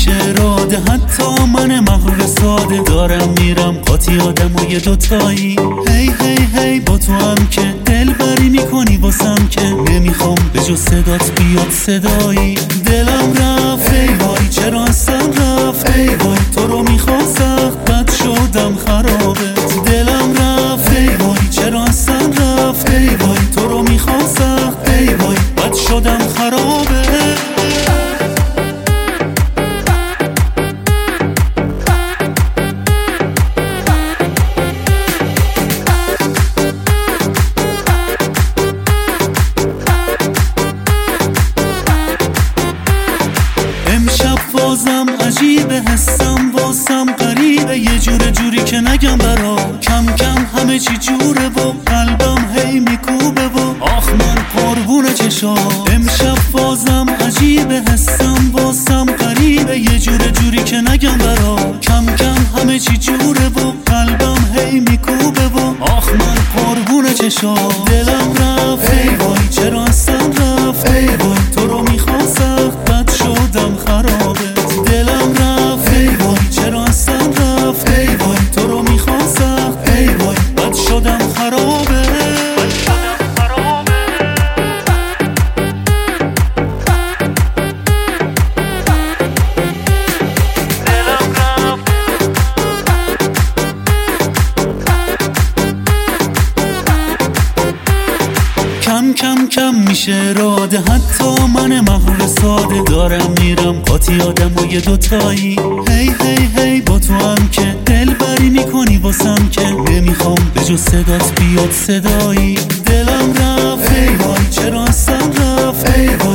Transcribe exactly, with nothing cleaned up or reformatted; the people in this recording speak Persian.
میشه اراده، حتی من مغرور ساده دارم میرم قاطی آدم و یه دوتایی. هی هی هی با تو هم که دل بری میکنی واسم که نمیخوام به جز صدات بیاد صدایی. دلم رفت ای وای چرا اصلا رفت، ای وای تو رو میخوام سخت بد شدم خرابت. دلم رفت ای وای چرا اصلا رفت، ای وای تو رو میخوام سخت، ای وای بد شدم خرابت. بازم عجیبه حسم واسم غریبه، یه جور جوری که نگم برا. کم کم همه چی جوره و قلبم هی میکوبه و آخ من قربون چشام. امشب بازم عجیبه حسم واسم غریبه، یه جور جوری که نگم برا. کم کم همه چی جوره و قلبم هی میکوبه و آخ من قربون چشام. دلم رفت ای وای چرا اصلا رفت، ای وای تو رو میخوام سخت بد شدم خرابه. دلم رفت ای وای چرا اصلا رفت، ای وای تو رو میخوام سخت، ای وای بد شدم خرابه. کم کم کم میشه اراده، حتی من مغرور ساده دارم میرم قاطی آدم و یه دوتایی. هی هی هی با تو هم که دل بری میکنی واسم که نمیخوام به جز صدات بیاد صدایی. دلم رفت ای وای چرا اصلا رفت، ای وای